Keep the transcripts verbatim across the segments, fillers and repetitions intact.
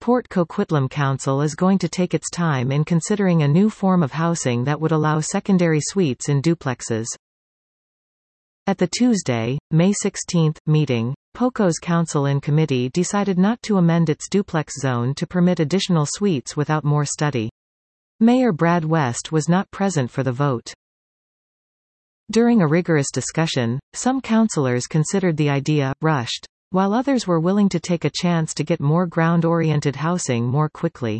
Port Coquitlam Council is going to take its time in considering a new form of housing that would allow secondary suites in duplexes. At the Tuesday, May sixteenth, meeting, POCO's Council in Committee decided not to amend its duplex zone to permit additional suites without more study. Mayor Brad West was not present for the vote. During a rigorous discussion, some councillors considered the idea rushed, while others were willing to take a chance to get more ground-oriented housing more quickly.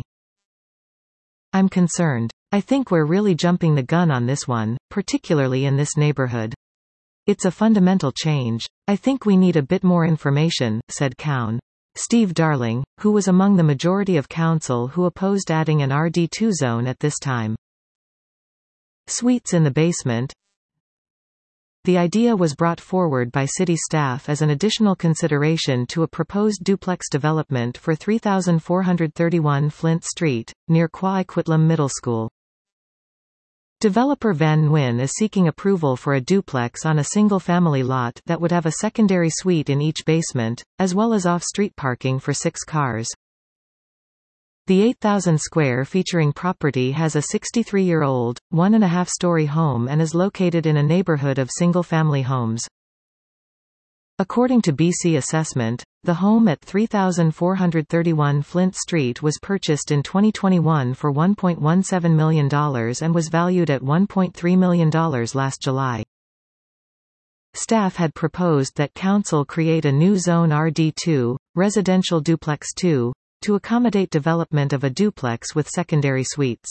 I'm concerned. I think we're really jumping the gun on this one, particularly in this neighborhood. It's a fundamental change. I think we need a bit more information, said Cowan. Steve Darling, who was among the majority of council who opposed adding an R D two zone at this time. Suites in the basement. The idea was brought forward by city staff as an additional consideration to a proposed duplex development for three thousand four hundred thirty-one Flint Street, near Coquitlam Middle School. Developer Van Nguyen is seeking approval for a duplex on a single-family lot that would have a secondary suite in each basement, as well as off-street parking for six cars. The eight thousand square featuring property has a sixty-three-year-old, one-and-a-half-story home and is located in a neighborhood of single-family homes. According to B C Assessment, the home at three thousand four hundred thirty-one Flint Street was purchased in twenty twenty-one for one point one seven million dollars and was valued at one point three million dollars last July. Staff had proposed that council create a new zone R D two, Residential Duplex two, to accommodate development of a duplex with secondary suites.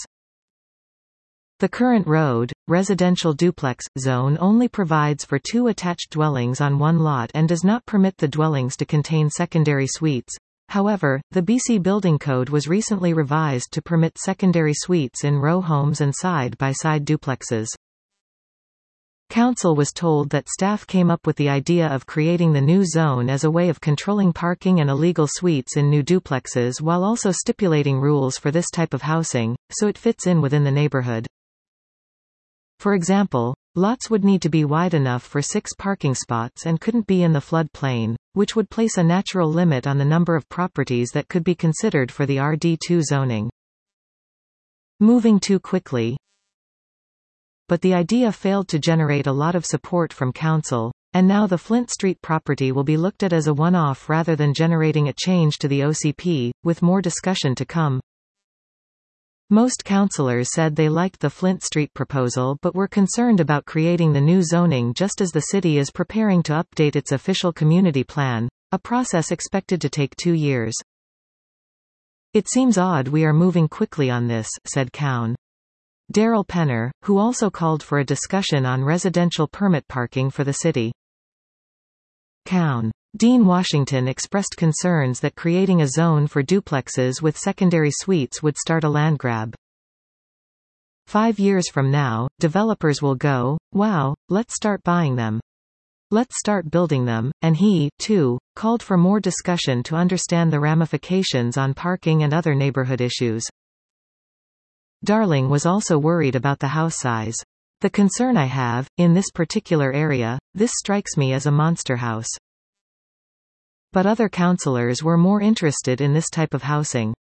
The current road, residential duplex, zone only provides for two attached dwellings on one lot and does not permit the dwellings to contain secondary suites. However, the B C Building Code was recently revised to permit secondary suites in row homes and side-by-side duplexes. Council was told that staff came up with the idea of creating the new zone as a way of controlling parking and illegal suites in new duplexes while also stipulating rules for this type of housing, so it fits in within the neighborhood. For example, lots would need to be wide enough for six parking spots and couldn't be in the flood plain, which would place a natural limit on the number of properties that could be considered for the R D two zoning. Moving too quickly. But the idea failed to generate a lot of support from council, and now the Flint Street property will be looked at as a one-off rather than generating a change to the O C P, with more discussion to come. Most councillors said they liked the Flint Street proposal but were concerned about creating the new zoning just as the city is preparing to update its official community plan, a process expected to take two years. It seems odd we are moving quickly on this, said Cowan. Daryl Penner, who also called for a discussion on residential permit parking for the city. Cowan. Dean Washington expressed concerns that creating a zone for duplexes with secondary suites would start a land grab. Five years from now, developers will go, wow, let's start buying them. Let's start building them, and he, too, called for more discussion to understand the ramifications on parking and other neighborhood issues. Darling was also worried about the house size. The concern I have, in this particular area, this strikes me as a monster house. But other councillors were more interested in this type of housing.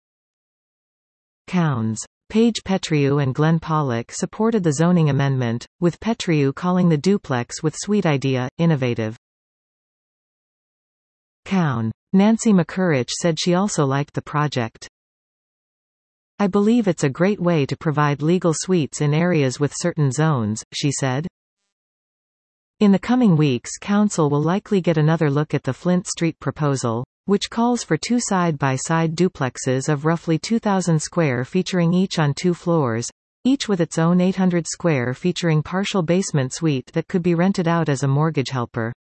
Counts. Paige Petriou and Glenn Pollock supported the zoning amendment, with Petriou calling the duplex with suite idea innovative. Cowan. Nancy McCurrich said she also liked the project. I believe it's a great way to provide legal suites in areas with certain zones, she said. In the coming weeks, council will likely get another look at the Flint Street proposal, which calls for two side-by-side duplexes of roughly two thousand square featuring each on two floors, each with its own eight hundred square featuring partial basement suite that could be rented out as a mortgage helper.